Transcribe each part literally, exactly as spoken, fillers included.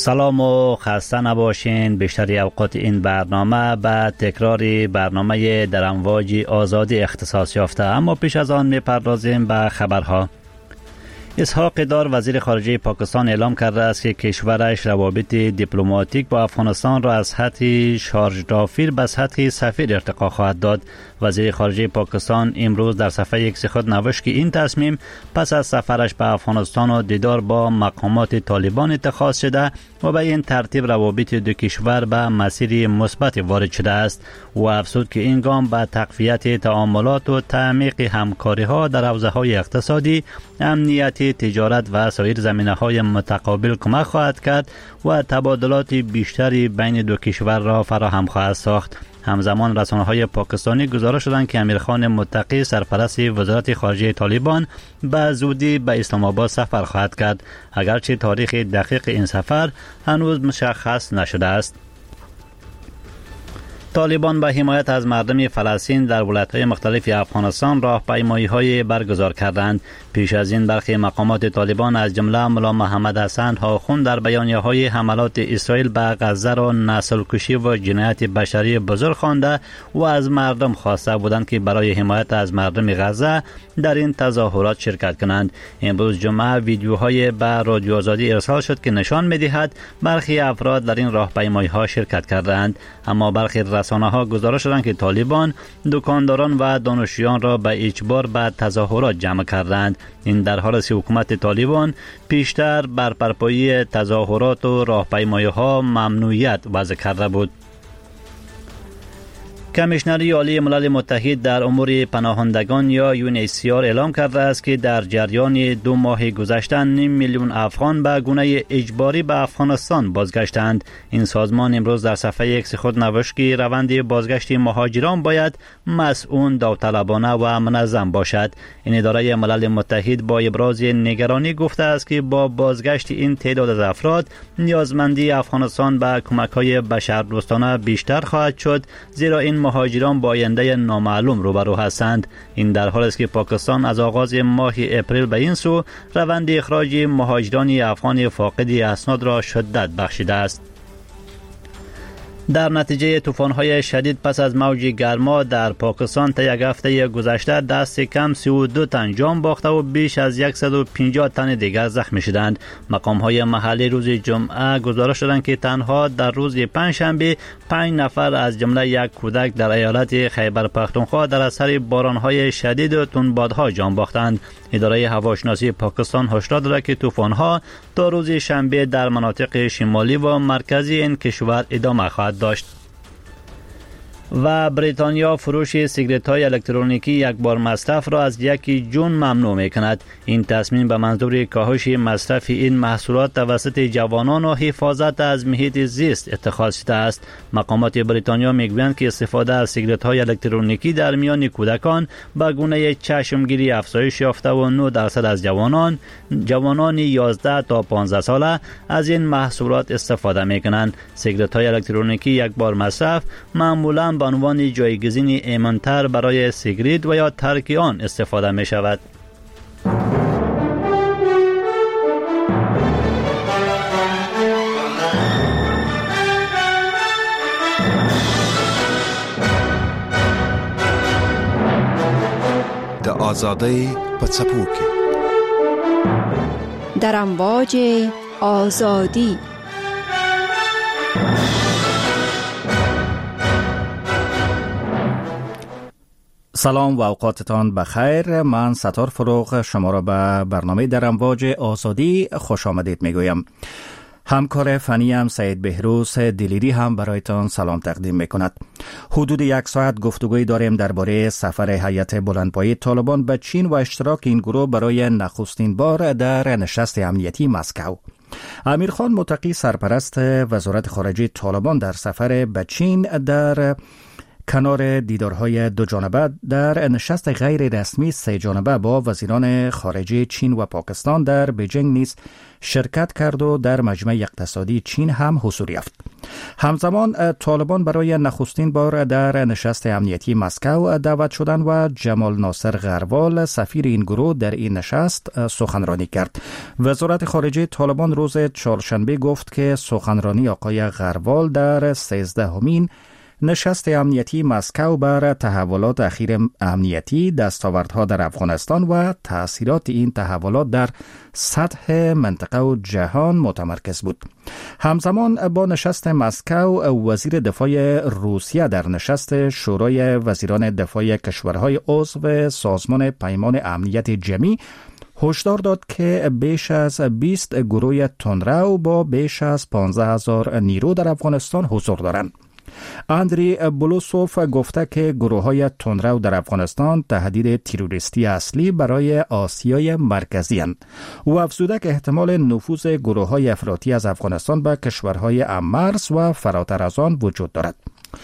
سلام و خسته نباشین. بیشتری اوقات این برنامه به تکرار برنامه در امواج آزادی اختصاص یافته، اما پیش از آن میپردازیم به خبرها. اسحاق دار وزیر خارجه پاکستان اعلام کرده است که کشورش روابط دیپلماتیک با افغانستان را از سطح شارژ دافیر به سطح سفیر ارتقا خواهد داد. وزیر خارجه پاکستان امروز در صفحه ایکس خود نوشت که این تصمیم پس از سفرش به افغانستان و دیدار با مقامات طالبان اتخاذ شده و به این ترتیب روابط دو کشور به مسیر مثبت وارد شده است. و افزود که این گام به تقویت تعاملات و تعمیق همکاری ها در حوزه‌های اقتصادی، امنیتی، تجارت و سایر زمینه‌های متقابل کمک خواهد کرد و تبادلات بیشتری بین دو کشور را فراهم خواهد ساخت. همزمان رسانه‌های پاکستانی گزارش دادند که امیرخان متقی سرپرست وزارت خارجه طالبان به زودی به اسلام آباد سفر خواهد کرد، اگرچه تاریخ دقیق این سفر هنوز مشخص نشده است. طالبان به حمایت از مردم فلسطین در ولایت‌های مختلف افغانستان راهپیمایی‌های برگزار کردند. پیش از این برخی مقامات طالبان از جمله ملا محمد حسن هاخون در بیانیه‌های حملات اسرائیل به غزه را نسل کشی و جنایت بشری بزرگ خوانده و از مردم خواسته بودند که برای حمایت از مردم غزه در این تظاهرات شرکت کنند. امروز جمعه ویدیوهای به رادیو آزادی ارسال شد که نشان می‌دهد برخی افراد در این راهپیمایی‌ها شرکت کردند، اما برخی رسانه‌ها گزارش دادند که طالبان دکانداران و دانشجویان را به اجبار به تظاهرات جمع کردند. این در حالی است که حکومت طالبان پیشتر بر برپایی تظاهرات و راهپیمایی‌ها ممنوعیت وضع کرده بود. کمیشنری عالی ملل متحد در امور پناهندگان یا یو ان اچ سی آر اعلام کرده است که در جریان دو ماه گذشته نیم میلیون افغان به گونه اجباری به افغانستان بازگشتند. این سازمان امروز در صفحه ایکس خود نوشت که روند بازگشت مهاجران باید مسئول، داوطلبانه و منظم باشد. این اداره ملل متحد با ابراز نگرانی گفته است که با بازگشت این تعداد از افراد نیازمندی افغانستان به کمک‌های بشردوستانه بیشتر خواهد شد، زیرا این مهاجران با آینده نامعلوم روبرو هستند. این در حالی است که پاکستان از آغاز ماه اپریل به این سو روند اخراج مهاجران افغان فاقد اسناد را شدت بخشیده است. در نتیجه طوفان‌های شدید پس از موج گرما در پاکستان تا یک هفته گذشته دست کم سی و دو تن جان باخته و بیش از صد و پنجاه تن دیگر زخمی شدند. مقام‌های محلی روز جمعه گزارش دادند که تنها در روز پنجشنبه پنج نفر از جمله یک کودک در ایالت خیبر پختونخوا در اثر باران‌های شدید و تندبادها جان باختند. اداره هواشناسی پاکستان هشدار داده که طوفان‌ها تا روز شنبه در مناطق شمالی و مرکزی این کشور ادامه خواهد داشت. و بریتانیا فروش سیگارت‌های الکترونیکی یک بار مصرف را از یک جون ممنوع می‌کند. این تصمیم به منظور کاهش مصرف این محصولات توسط جوانان و حفاظت از محیط زیست اتخاذ شده است. مقامات بریتانیا می‌گویند که استفاده از سیگارت‌های الکترونیکی در میان کودکان به گونه چشمگیری افزایش یافته و نه درصد از جوانان جوانان یازده تا پانزده ساله از این محصولات استفاده می‌کنند. سیگارت‌های الکترونیکی یک بار مصرف معمولاً به عنوان جایگزین ایمن‌تر برای سیگریت و یا ترک آن استفاده می شود. د آزادی په څپو کې در امواج آزادی. سلام و اوقاتتان بخیر. من ستار فروغ شما را به برنامه در امواج آزادی خوش آمدید میگویم. همکار فنی هم سید بهروز دلیری هم برایتان سلام تقدیم میکند. حدود یک ساعت گفتگوی داریم درباره سفر هیئت بلندپایه طالبان به چین و اشتراک این گروه برای نخستین بار در نشست امنیتی مسکو. امیرخان متقی سرپرست وزارت خارجه طالبان در سفر به چین در کنار دیدارهای دو جانبه در نشست غیر رسمی سه جانبه با وزیران خارجه چین و پاکستان در بیجینگ نیز شرکت کرد و در مجمع اقتصادی چین هم حضور یافت. همزمان طالبان برای نخستین بار در نشست امنیتی مسکو دعوت شدند و جمال ناصر غروال سفیر این گروه در این نشست سخنرانی کرد. وزارت خارجه طالبان روز چهارشنبه گفت که سخنرانی آقای غروال در سیزدهمین نشست امنیتی مسکو بر تحولات اخیر امنیتی، دستاوردها در افغانستان و تأثیرات این تحولات در سطح منطقه و جهان متمرکز بود. همزمان با نشست مسکو، وزیر دفاع روسیه در نشست شورای وزیران دفاع کشورهای عضو سازمان پیمان امنیت جمعی هشدار داد که بیش از بیست گروه تندرو با بیش از پانزده هزار نیرو در افغانستان حضور دارند. اندری بلوسوف گفته که گروه‌های تندرو در افغانستان تهدید تروریستی اصلی برای آسیای مرکزی اند. او افزوده که احتمال نفوذ گروه‌های افراطی از افغانستان به کشورهای مرز و فراتر از آن وجود دارد.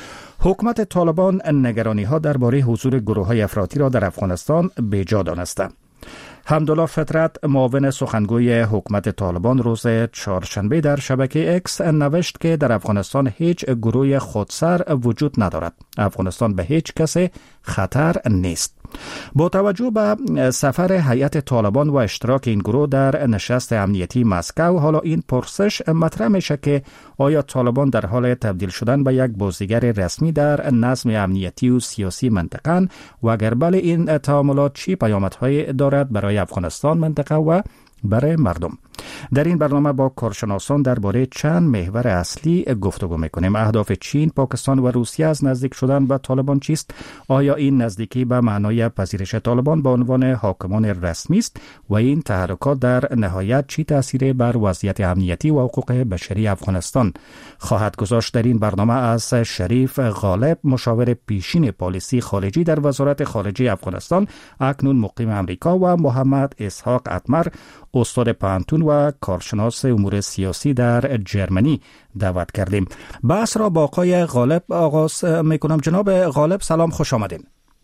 حکومت طالبان نگرانی‌ها درباره حضور گروه‌های افراطی را در افغانستان بیجا دانسته. حمدالله فطرت، معاون سخنگوی حکومت طالبان، روز چهارشنبه در شبکه اکس نوشت که در افغانستان هیچ گروه خودسر وجود ندارد. افغانستان به هیچ کسی خطر نیست. با توجه به سفر هیئت طالبان و اشتراک این گروه در نشست امنیتی مسکو، حالا این پرسش مطرح میشه که آیا طالبان در حال تبدیل شدن به یک بازیگر رسمی در نظم امنیتی و سیاسی منطقه و اگر بله، این تعاملات چی پیامدهایی دارد برای افغانستان، منطقه و برای مردم؟ در این برنامه با کارشناسان درباره چند محور اصلی گفتگو میکنیم. اهداف چین، پاکستان و روسیه از نزدیک شدن به طالبان چیست؟ آیا این نزدیکی به معنای پذیرش طالبان به عنوان حاکمان رسمی است و این تحرکات در نهایت چی تأثیری بر وضعیت امنیتی و حقوق بشری افغانستان خواهد گذاشت؟ در این برنامه از شریف غالب، مشاور پیشین پالیسی خارجی در وزارت خارجه افغانستان، اکنون مقیم امریکا، و محمد اسحاق اتمر، استاد پانتون و کارشناس امور سیاسی در جرمنی دعوت کردیم. بحث را با آقای غالب آغاز میکنم. جناب غالب، سلام، خوش آمدین.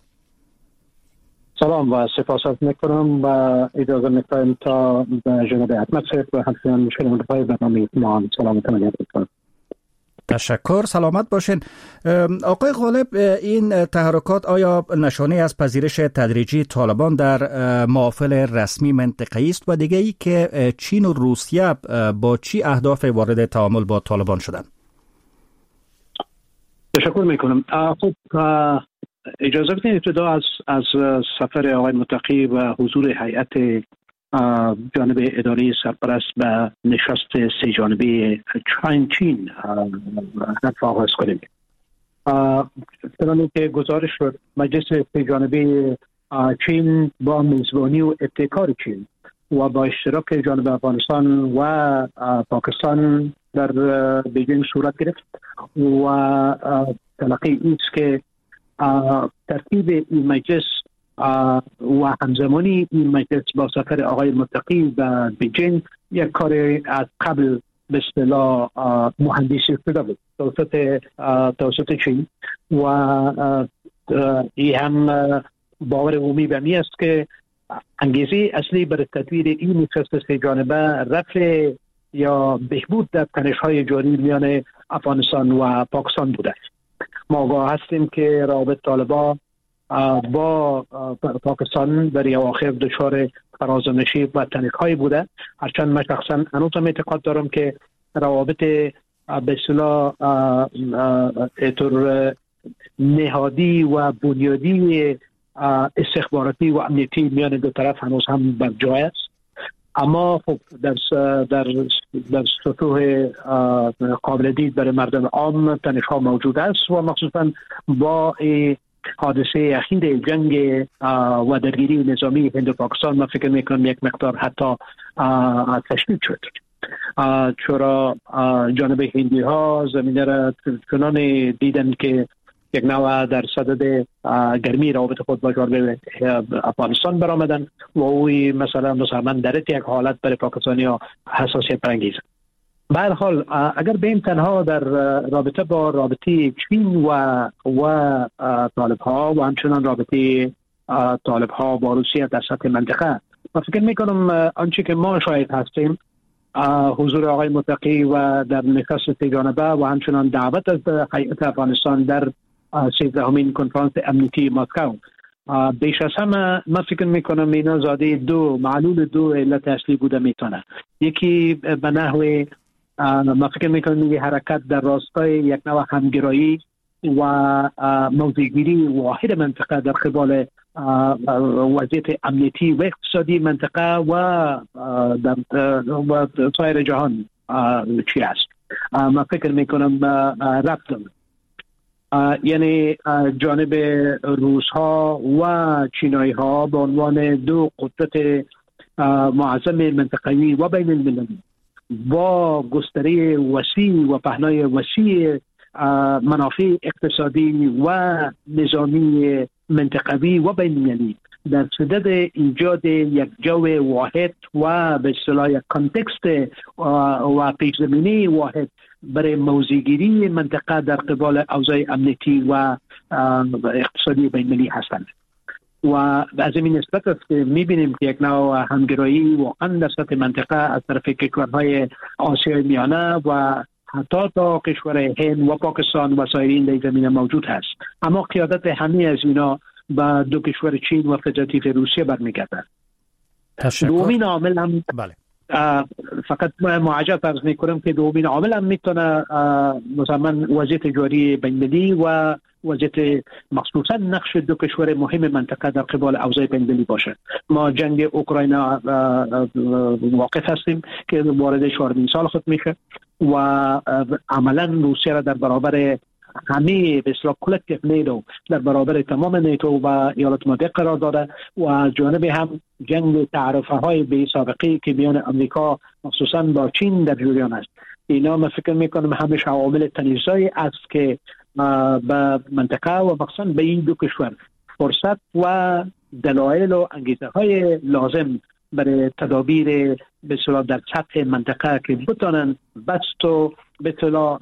سلام و سپاس میکنم و اجازه میکنم تا جناب اتمر صاحب و همچنین مشکل پای برنامه ما سلام کنم. تشکر، سلامت باشین. آقای غالب، این تحرکات آیا نشانه از پذیرش تدریجی طالبان در محافل رسمی منطقه‌ای است و دیگه ای که چین و روسیه با چی اهداف وارد تعامل با طالبان شدن؟ تشکر میکنم. خب اجازه بدین ابتدا از از سفر آقای متقی و حضور هیئت جانب اداره سرپرست به نشست سه جانبه چین چین حرف آغاز کنیم. چنانچه که گزارش شد، مجلس سه جانبه چین با میزبانی و ابتکار چین و با اشتراک جانب افغانستان و پاکستان در بیجینگ صورت گرفت و تلقی ایست که ترتیب این مجلس و همزمانی این مجلس با سفر آقای متقی و بیجینگ یک کار از قبل به اصطلاح مهندسی شده بود توسط توسط چین و این هم باور عمومی به می است که انگیزه اصلی برای تدویر این نشست سه جانبه رفع یا بهبود در تنش‌های جاری میان افغانستان و پاکستان بوده. ما آگاه هستیم که روابط طالبان با پاکستان در اواخر دچار فرازنشی و تنش‌های بوده، هرچند من شخصا هنوزم اعتقاد دارم که روابط به اصطلاح اطور نهادی و بنیادی استخباراتی و امنیتی میان دو طرف هنوز هم بر جای است، اما خب در در در سطوح قابل دید برای مردم عام تنش‌ها موجود است و مخصوصا با حادثه اخیر جنگ و درگیری نظامی هند و پاکستان من فکر میکنم یک مقدار حتی تشدید شد، چرا جانب هندی ها زمینه را چنان دیدن که یک نوع در صدد گرمی روابط خود با جانب افغانستان برآمدن و اوی مثلا مسلمان در یک حالت برای پاکستانی ها حساسیت برانگیز. به هر حال اگر بیم تنها در رابطه با رابطه چین و و طالب ها و همچنان رابطه طالب ها با روسیه در سطح منطقه، من فکر میکنم آنچه که ما شاهد هستیم حضور آقای متقی و در نشست سه‌جانبه و همچنان دعوت از هیئت افغانستان در سیزدهمین کنفرانس امنیتی مسکو، بیش از همه من فکر میکنم اینا زاده دو معلول دو علت اصلی بوده میتونه. یکی به نحو من فکر میکنم این حرکت در راستای یک نوع همگرایی و موضع‌گیری واحد منطقه در قبال وضعیت امنیتی و اقتصادی منطقه و در سایر جهان چی است. من فکر میکنم ربط دارد، یعنی جانب روس ها و چینایی ها به عنوان دو قدرت معظم منطقوی و بین المللی با گستره وسیع و پهنای وسیع منافع اقتصادی و نظامی منطقوی و بین المللی در صدد ایجاد یک جو واحد و به اصطلاح یک کانتکست و پیش‌زمینه واحد برای موضع‌گیری منطقه در قبال اوضاع امنیتی و اقتصادی بین المللی هستند. و از این نسبت است که می‌بینیم که یک نوع همگرایی واقعا در سطح منطقه از طرف کشورهای آسیای میانه و حتی تا کشور هند و پاکستان و سایرین در زمینه موجود هست، اما قیادت همه از اینا با دو کشور چین و فدراتیو روسیه برمیگردد. دومین عامل هم بله. فقط معجب فرض میکنم که دومین عامل هم میتونه مثلا وضعیت جاری بین‌المللی و وضعیت مخصوصا نقش دو کشور مهم منطقه در قبال اوضاع بین‌المللی باشه. ما جنگ اوکراین واقف هستیم که وارد چهارمین سال خود میشه و عملا روسیه را در برابر همه به اصطلاح کلکتیو نیتو در برابر تمام نیتو و ایالات متحده قرار داده و از جانب هم جنگ تعرفه های بی سابقه که میان امریکا مخصوصا با چین در جریان است. اینا من فکر میکنم همه عوامل تنش‌زایی است که به منطقه و مخصوصا به این دو کشور فرصت و دلایل و انگیزه های لازم برای تدابیر به اصطلاح در سطح منطقه که بتونن بست و به اصطلاح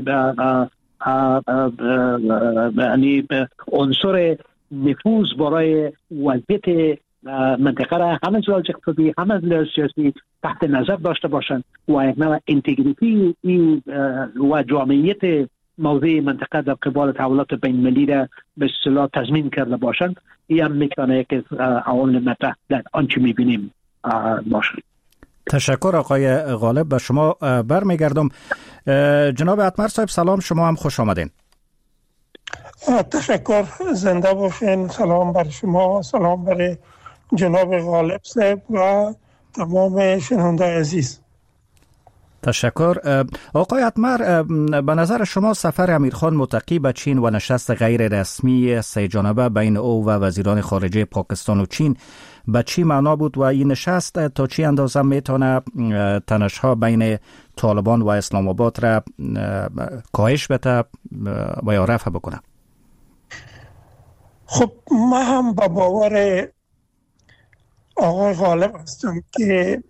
یعنی عنصر نفوذ برای وضعیت منطقه را هم از لحاظ اقتصادی هم از لحاظ سیاسی تحت نظر داشته باشند و یک نوع انتگریتی و جامعیت موضوع منطقه در قبال تحولات بین‌المللی را به اصطلاح تضمین کرده باشند. این هم میتونه که عوامل مطرح در آنچه میبینیم باشه. تشکر آقای غالب. به شما برمیگردم. جناب اتمر صاحب سلام، شما هم خوش آمدین. تشکر، زنده باشین. سلام بر شما، سلام بر جناب غالب صاحب و تمام شنونده عزیز. تشکر. آقای اتمر، به نظر شما سفر امیرخان متقی به چین و نشست غیر رسمی سه جانبه بین او و وزیران خارجه پاکستان و چین به چی معنا بود و این نشست تا چی اندازه میتونه تنش‌ها بین طالبان و اسلام آباد را کاهش بده و یا رفع بکنه؟ خب من هم با باور آقای غالب هستم که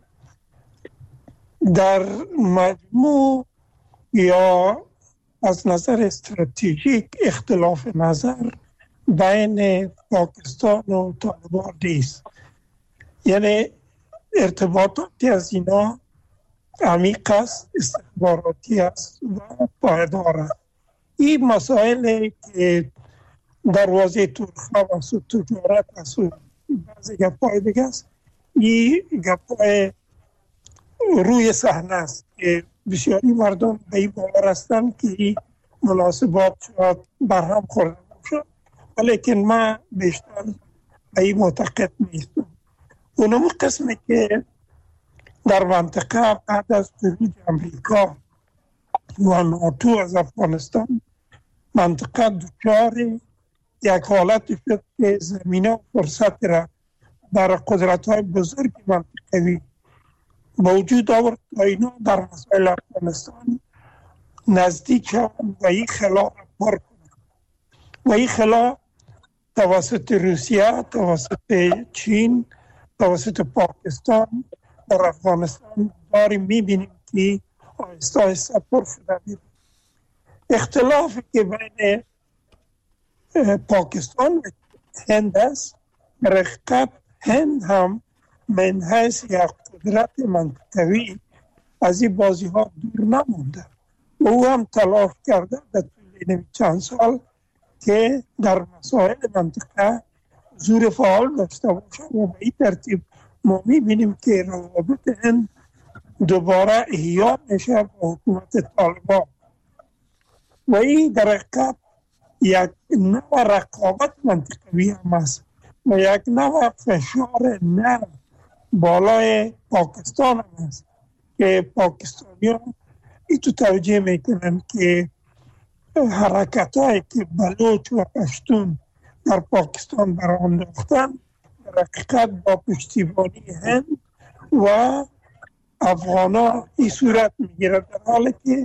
در مجموع یا از نظر استراتژیک اختلاف نظر بین پاکستان و طالبان نیست. یعنی ارتباطاتی از اینا عمیق است، استخباراتی است و پایدار است. این مسائل که دروازه ترخه و سود تجارت است و بعضی گپای دیگه است، این گپای روی صحنه است که بسیاری مردم به این باور هستند که این مناسبات شاید برهم خورده باشد، ولیکن من بیشتر به این معتقد نیستم. اونم قسمی که در منطقه بعد از خروج امریکا و ناتو از افغانستان منطقه دچار یک حالت شد که زمینه و فرصت را در قدرت‌های بزرگ منطقوی با وجود آورد و اینا در مسائل افغانستان نزدیک شوند و این خلا را پر کنند و این خلا توسط روسیه، توسط چین، توسط پاکستان در افغانستان داریم میبینیم که آهسته آهسته پر شده میره. اختلافی که بین پاکستان و هند است، رقت هند هم من حیث یک قدرت منطقوی از این بازی ها دور نمونده. او هم تلاش کرده در طول چند سال که در مسائل منطقه حضور فعال داشته باشه و به این ترتیب ما میبینیم که روابط هند دوباره احیا میشه با حکومت طالبان و این در حقیقت یک نوع رقابت منطقوی هم است و یک نوع فشار نرم بالای پاکستان هم است که پاکستانیان ای تو توجه میکنن که حرکت هایی که بلوچ و پشتون در پاکستان برانداختن در حقیقت با پشتیبانی هند و افغانا ای صورت میگیره، در حالی که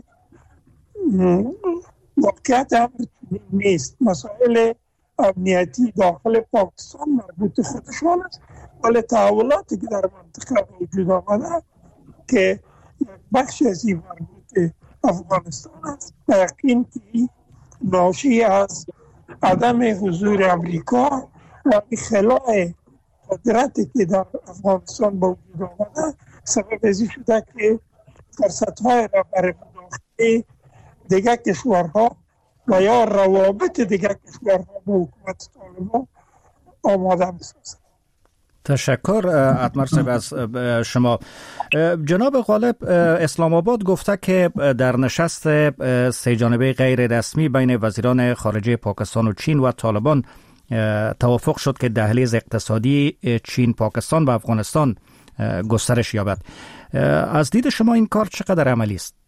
واقعیت هم نیست. مسائل امنیتی داخل پاکستان مربوط خودشان است، ولی تحولاتی که در منطقه وجود آمده که بخش از این مربوط افغانستان است، به یقین که ناشی از عدم حضور امریکا و خلای قدرتی که در افغانستان با وجود آمده سبب ازی شده که فرصت‌های را برای مداخله دیگر کشورها و یا روابط دیگر کشورها با حکومت طالبان آماده بسازد. تشکر اتمر صاحب از شما. جناب غالب، اسلام آباد گفته که در نشست سه جانبه غیر رسمی بین وزیران خارجه پاکستان و چین و طالبان توافق شد که دهلیز اقتصادی چین، پاکستان و افغانستان گسترش یابد. از دید شما این کار چقدر عملی است؟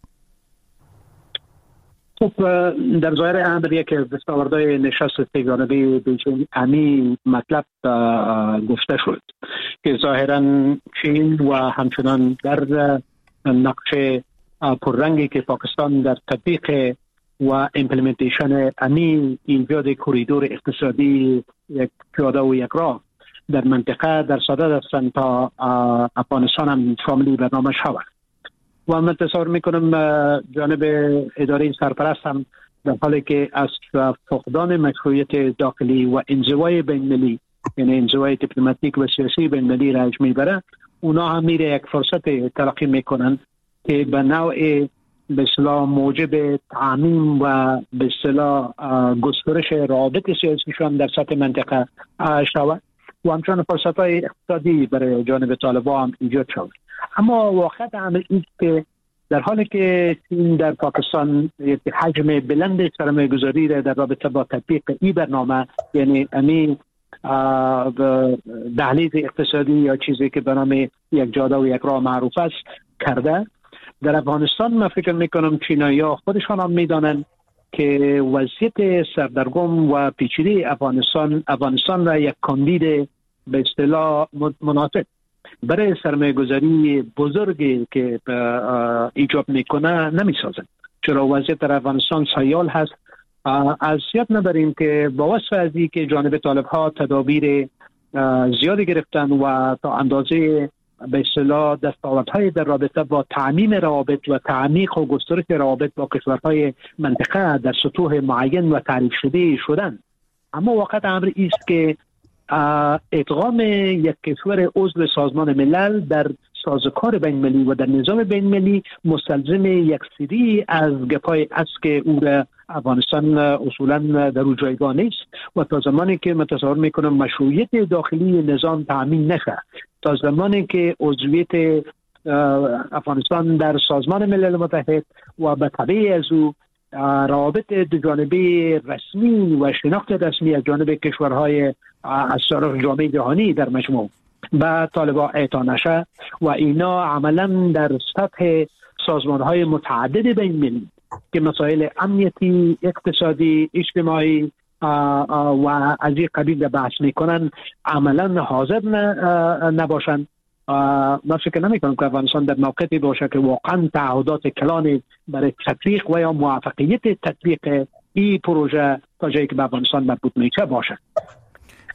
خب در ظاهر امر یک دستاوردهای نشست سه جانبه بیجین امی مطلب گفته شد که ظاهرا چین و همچنان در نقش پررنگی که پاکستان در تطبیق و امپلیمنتیشن امی ایجاد کوریدور اقتصادی یک پیاده و یک راه در منطقه در صدد هستند تا افغانستان هم شامل برنامه شود. و من تصور میکنم جانب اداره سرپرست هم در حالی که از فقدان مشروعیت داخلی و انزوای بین‌المللی، یعنی انزوای دیپلماتیک و سیاسی بین‌المللی را میبره، اونا هم میره یک فرصت تلقی میکنن که به نوع به اصطلاح موجب تعمیم و به اصطلاح گسترش روابط سیاسیشان در سطح منطقه شود و همچنان فرصت‌های اقتصادی برای جانب طالبان ایجاد شود. اما واقعیت امر این که در حالی که چین در پاکستان یک حجم بلند سرمایه‌گذاری را در رابطه با تطبیق این برنامه، یعنی امی دهلیز اقتصادی یا چیزی که به نام یک جاده و یک راه معروف است کرده، در افغانستان من فکر میکنم چینایی‌ها خودشان هم میدانند که وضعیت سردرگم و پیچیده افغانستان افغانستان را یک کاندید به اصطلاح مناسب برای سرمایه گذاری بزرگی که ایجاب میکنه نمیسازند. چرا وضعیت در افغانستان سیال هست. از یاد نبریم که با وصف از این که جانب طالب ها تدابیر زیادی گرفتن و تا اندازه به اصطلاح دستاوردهای در رابطه با تعمیم روابط و تعمیق و گسترش روابط با کشورهای منطقه در سطوح معین و تعریف شده شدن، اما واقعا امر است که ادغام یک کشور عضو سازمان ملل در سازوکار بین‌المللی و در نظام بین‌المللی مستلزم یک سری از گپای است که او را افغانستان اصولا در او جایگاه نیست و تا زمانی که متصور میکنم مشروعیت داخلی نظام تامین نشه، تا زمانی که عضویت افغانستان در سازمان ملل متحد و به تبع از او روابط دو جانبه رسمی و شناخت رسمی از جانب کشورهای از طرف جامعه جهانی در مجموع به طالبان اعطا نشه و اینا عملا در سطح سازمانهای متعدد بین‌المللی که مسائل امنیتی، اقتصادی، اجتماعی و از این قبیل بحث میکنن عملا حاضر نباشند. من فکر نمی کنم که افغانستان در موقعی باشه که واقعا تعهدات کلان برای تطبیق و یا موفقیت تطبیق این پروژه تا جایی که به افغانستان مربوط میشه باشه.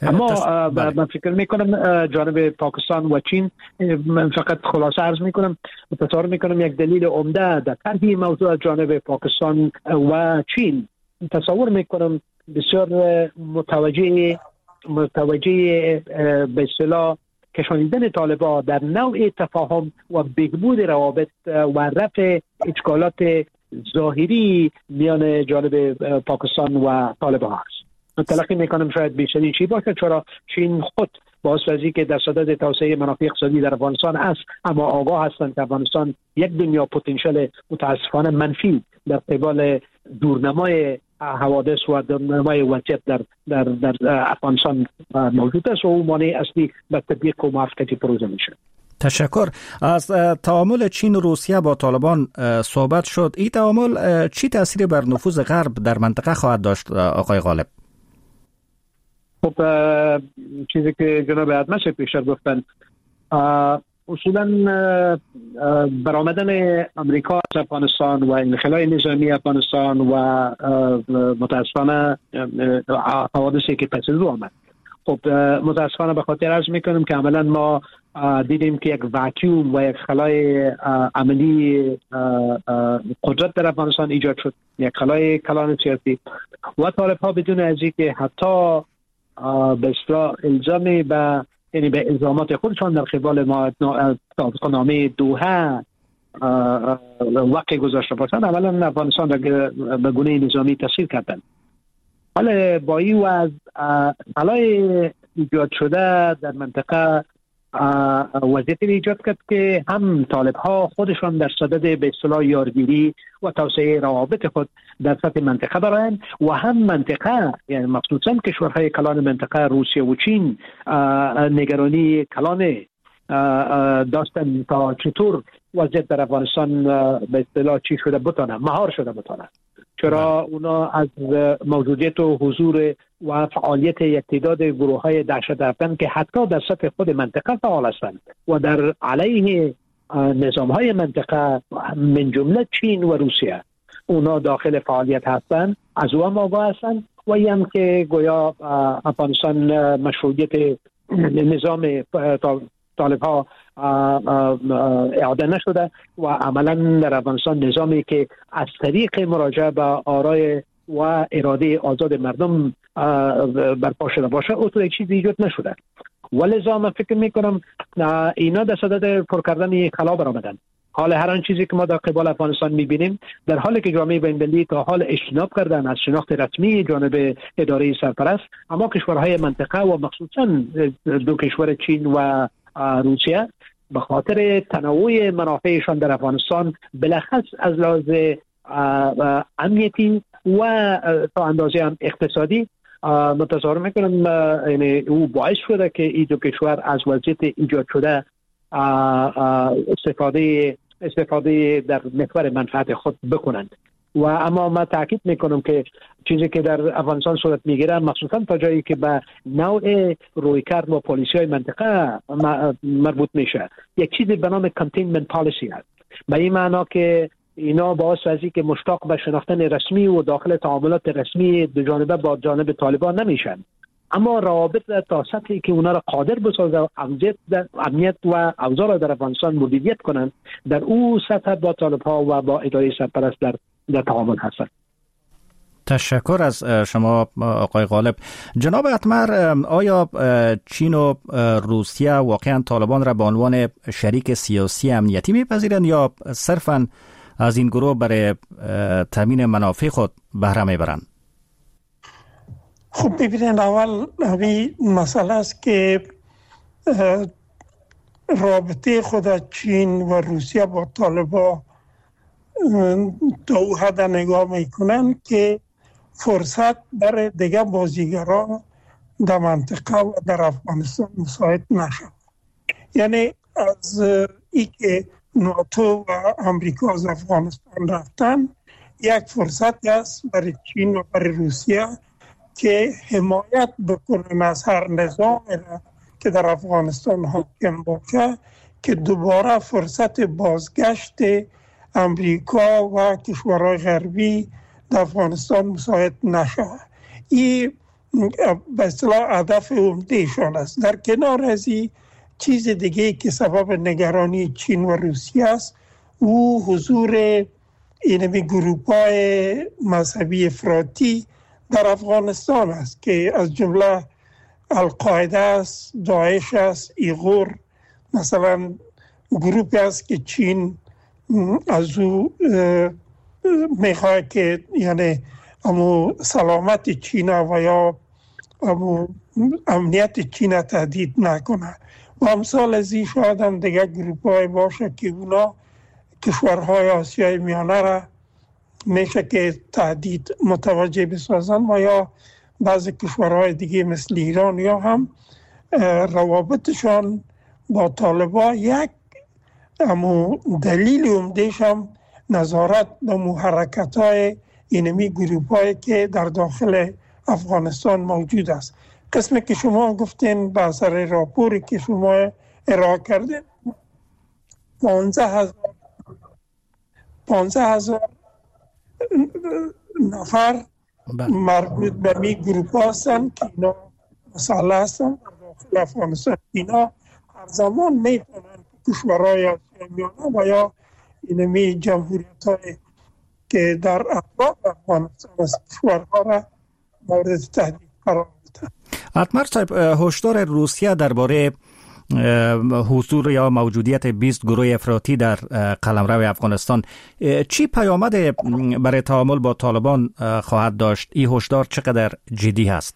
اما من فکر میکنم جانب پاکستان و چین، من فقط خلاصه عرض میکنم، تصور میکنم یک دلیل عمده در طرح موضوع از جانب پاکستان و چین، تصور میکنم بسیار متوجه متوجه به اصطلاح کشانیدن طالبان در نوع تفاهم و بهبود روابط و رفع اشکالات ظاهری میان جانب پاکستان و طالبان هست. تلقی میکنم شاید بیشتری چی باشه، چرا چین خود با اساسی که در صدد توسعه منافع اقتصادی در افغانستان است، اما آگاه هستند که افغانستان یک دنیا پتانسیل متاسفانه منفی در قبال دورنمای حوادث و دورنمای وضعیت در در در افغانستان موجود است و او مانع اصلی به تطبیق و موافقتی پروژه میشه. تشکر. از تعامل چین و روسیه با طالبان صحبت شد. این تعامل چی تأثیری بر نفوذ غرب در منطقه خواهد داشت آقای غالب؟ خب چیزی که جناب ادمس پیشتر گفتن، اصولا برآمدن امریکا از افغانستان و انخلاء نظامی افغانستان و متاسفانه حوادثی که پس از او آمد، خب متاسفانه به خاطر عرض میکنم که عملا ما دیدیم که یک واکیوم و یک خلای عملی قدرت در افغانستان ایجاد شد، یک خلای کلان سیاسی و طالب ها بدون از اینکه حتی به اصطلاح الزامی به یعنی به الزامات خودشان در قبال ما توافقنامه دوحه وقع گذاشته باشند، اولا افغانستان را به گونه نظامی تسخیر کردند. حالا با این وضع خلای ایجاد شده در منطقه وضعیتی ایجاد کرد که هم طالب ها خودشان در صدد به اصطلاح یارگیری و توسعه روابط خود در سطح منطقه دارند و هم منطقه، یعنی مخصوصا کشورهای کلان منطقه روسیه و چین نگرانی کلان داشتن تا چطور وضعیت در افغانستان به اصطلاح چی شده بتانه مهار شده بتانه، چرا اونا از موجودیت و حضور و فعالیت یک تعداد گروه های دهشت افکن که حتی در سطح خود منطقه فعال هستند و در علیه نظام های منطقه من جمله چین و روسیه اونا داخل فعالیت هستند، از او هم آگاه هستند و هم که گویا افغانستان مشروعیت نظام طالب ها اعاده نشده و عملا در افغانستان نظامی که از طریق مراجعه به آرای و اراده آزاد مردم برپا شده باشه او تو یک چیزی ایجاد نشده. ولذا من فکر میکنم اینا در صدد پر کردن خلا برآمدن. حال هر آن چیزی که ما در قبال افغانستان میبینیم در حالی که جامعه بین‌المللی تا حال اجتناب کردن از شناخت رسمی جانب اداره سرپرست، اما کشورهای منطقه و مخصوصا دو کشور چین و روسیه به خاطر تنوع منافعشان در افغانستان بالاخص از لحاظ امنیتی و تا اندازه هم اقتصادی متصور میکنم یعنی او باعث شده که این دو کشور از وضعیت ایجاد شده استفاده استفاده در محور منفعت خود بکنند. و اما ما تاکید میکنم که چیزی که در افغانستان صورت میگیره مخصوصا تا جایی که به نوع رویکرد و پالیسی های منطقه مربوط میشه، یک چیزی به نام کنتینمنت پالیسی هست، به این معنا که اینا باعث از که مشتاق به شناختن رسمی و داخل تعاملات رسمی دو جانبه با جانب طالبان نمیشن، اما روابط تا سطحی که اونا را قادر بسازه و امنیت و اوضاع در افغانستان مدیریت کنند در او سطح با طالب‌ها و با اداره سرپرست در در تعامل هستند. تشکر از شما آقای غالب. جناب اتمر، آیا چین و روسیه واقعا طالبان را به عنوان شریک سیاسی امنیتی میپذیرند یا صرفاً از این گروه برای تامین منافع خود بهره میبرند؟ خب ببینید، اول همین مسئله است که رابطه خود چین و روسیه با طالبان تا او حد نگاه میکنن که فرصت برای دیگه بازیگران در منطقه و در افغانستان مساعد نشد. یعنی از ای که ناتو و امریکا از افغانستان رفتن، یک فرصت است برای چین و برای روسیه که حمایت بکنن از هر نظام که در افغانستان حاکم باشه که دوباره فرصت بازگشت امریکا و کشورهای غربی در افغانستان مساعد نشه. این به اصطلاح هدف عمدهشان است. در کنار از این چیز دیگه که سبب نگرانی چین و روسیه است او حضور اینمی گروه‌های مذهبی افراطی در افغانستان است که از جمله القاعده است، داعش است، ایغور. مثلا گروهی است که چین از او میخواد که یعنی امو سلامت چین و یا امو امنیت چین تهدید نکنه و امثال از این شاید هم دیگه گروه‌های باشه که اونا کشورهای آسیای میانه را میشه که تهدید متوجه بسازن و یا بعضی کشورهای دیگه مثل ایران یا هم روابطشان با طالبان یک امو دلیل عمده‌اش هم نظارت به حرکت های اینمی گروه هایی که در داخل افغانستان موجود است. قسمی که شما گفتین به اثر راپوری که شما ارائه کردین پانزده هزار پانزده هزار نفر مربوط به می گروه هستند که اینا مسلح هستند در داخل افغانستان. اینا هر زمان میتونن کشورهای آسیای میانه و یا اینمی جمهوریت های که در اطراف افغانستان از کشورها را مورد تهدید قرار بدن. اتمر صاحب، هشدار روسیه درباره حضور یا موجودیت بیست گروه افراطی در قلمرو افغانستان چی پیامد برای تعامل با طالبان خواهد داشت؟ این هشدار چقدر جدی هست؟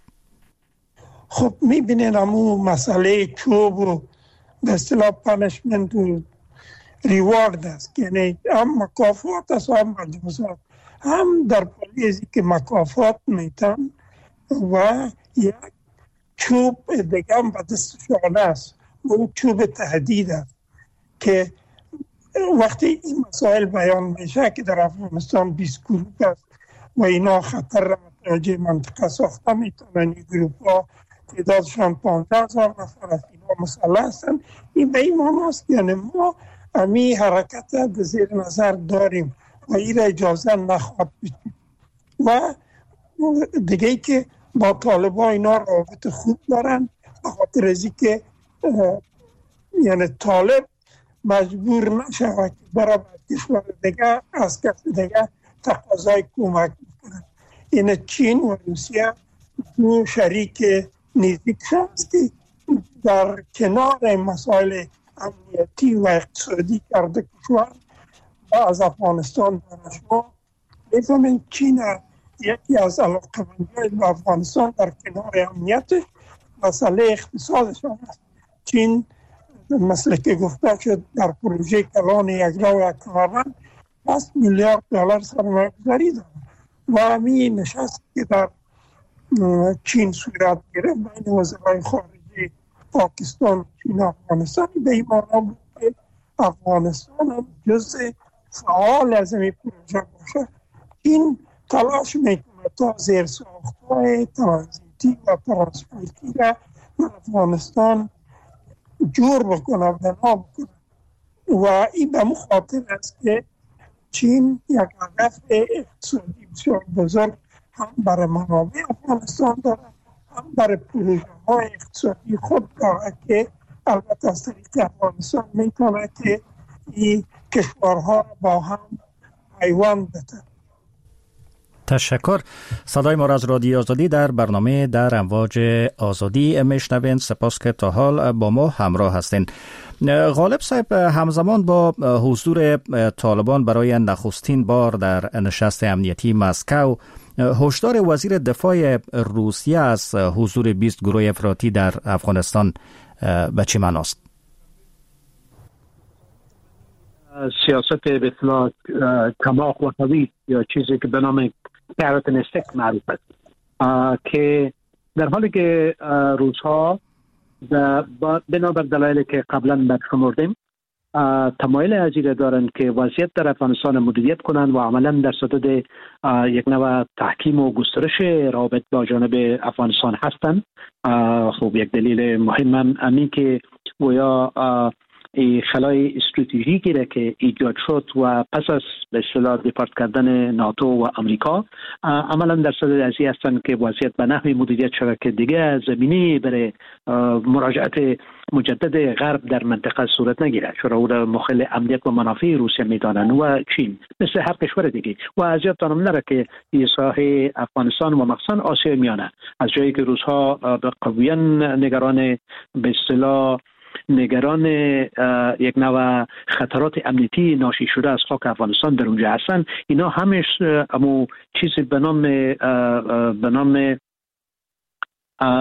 خب میبینین همون مسئله چوب و به اصطلاح پانشمنت و ریوارد است، یعنی هم مکافات است و هم مجازات. هم در پالیزی که مکافات میتن و یک چوب دیگه هم به دستشان است، اون چوب تهدید است که وقتی این مسائل بیان میشه که در افغانستان بیست گروه است و اینا خطر را متوجه منطقه ساخته میتونن، این گروه ها تعدادشان پانزده هزار نفر است، اینا مسلح هستند. این به این معنی است یعنی ما امی حرکت در زیر نظر داریم و این را اجازه نخواهد بدیم. و دیگه که با طالبان اینا رابط خوب دارن به خاطر از اینکه یعنی طالب مجبور نشود که برای کشور دیگه از کس دیگه تقاضای کمک میکنن. این چین و روسیه دو شریک نزدیک هست که در کنار مسائل امنیتی و اقتصادی کرده کشور و از افغانستان دانشما میفهمین چین یکی از علاقه‌مندی به افغانستان در کنار امنیتش مسئله اقتصادشان است. چین مثل که گفته شد در پروژه کلان یک راه و یک کمربند پس میلیارد دلار سرمایه گذاری دارد و همین نشست که در چین صورت گرفت بین وزرای خارجه پاکستان، چین و افغانستان به این معنی بود که افغانستان هم جزء فعال از این پروژه باشه. چین تلاش میکنه تا زیرساخت‌های ترانزیتی و ترانسپورتی را افغانستان جور بکنه، بنا بکنه و این به مخاطر است که چین یک هدف اقتصادی بسیار بزرگ هم برای منابع افغانستان داره، هم برای پروژه های اقتصادی خود داره که البته از طریق افغانستان میتونه که این کشورها را با هم پیوند بده. تشکر. صدای ما از رادیو آزادی در برنامه در امواج آزادی میشنوین. سپاس که تا حال با ما همراه هستین. غالب صاحب، همزمان با حضور طالبان برای نخستین بار در نشست امنیتی مسکو، هشدار وزیر دفاع روسیه از حضور بیست گروه افراطی در افغانستان به چه معناست؟ سیاست به اصطلاح کماق و طویل یا چیزی که به نام کارت اند استیک معروف است که در حالی که روس‌ها بنابر دلایلی که قبلا برشمردیم تمایل عجیب دارند که وضعیت در افغانستان مدیریت کنند و عملا در صدد یک نوع تحکیم و گسترش روابط با جانب افغانستان هستند. خب یک دلیل مهم هم امی که گویا خلای استراتژیکی را که ایجاد شد و پس از به اصطلاح دیپارت کردن ناتو و امریکا عملا در صدد ازی هستند که وضعیت به نحوی مدیریت شود که دیگه زمینی برای مراجعت مجدد غرب در منطقه صورت نگیره، چرا او را مخل امنیت و منافع روسیه میدانند و چین مثل هر کشور دیگه. و از یادتانم نره که این ساحه افغانستان و مخصوصا آسیا میانه از جایی که روزها به قویا نگران به اصطلاح نگران یک نوع خطرات امنیتی ناشی شده از خاک افغانستان در اونجا هستن، اینا همش امو چیزی به نام به نام